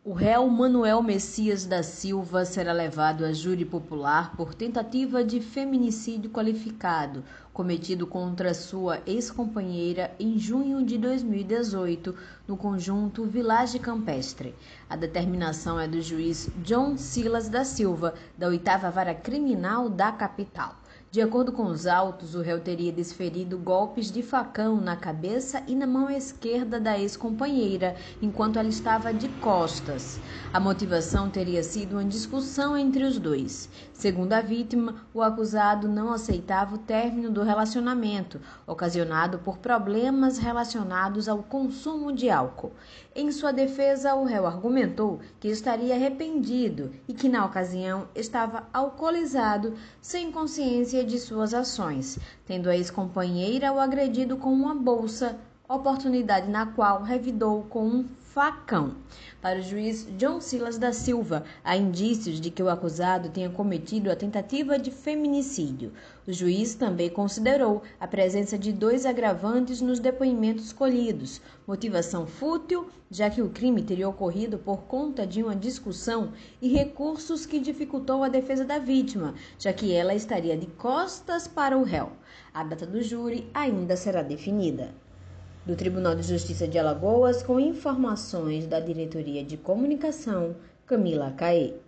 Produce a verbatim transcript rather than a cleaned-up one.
O réu Manuel Messias da Silva será levado a júri popular por tentativa de feminicídio qualificado, cometido contra sua ex-companheira em junho de dois mil e dezoito, no conjunto Village Campestre. A determinação é do juiz John Silas da Silva, da oitava Vara Criminal da capital. De acordo com os autos, o réu teria desferido golpes de facão na cabeça e na mão esquerda da ex-companheira, enquanto ela estava de costas. A motivação teria sido uma discussão entre os dois. Segundo a vítima, o acusado não aceitava o término do relacionamento, ocasionado por problemas relacionados ao consumo de álcool. Em sua defesa, o réu argumentou que estaria arrependido e que, na ocasião, estava alcoolizado, sem consciência de suas ações, tendo a ex-companheira o agredido com uma bolsa, oportunidade na qual revidou com um facão. Para o juiz John Silas da Silva, há indícios de que o acusado tenha cometido a tentativa de feminicídio. O juiz também considerou a presença de dois agravantes nos depoimentos colhidos: motivação fútil, já que o crime teria ocorrido por conta de uma discussão, e recursos que dificultou a defesa da vítima, já que ela estaria de costas para o réu. A data do júri ainda será definida. Do Tribunal de Justiça de Alagoas, com informações da Diretoria de Comunicação, Camila Caê.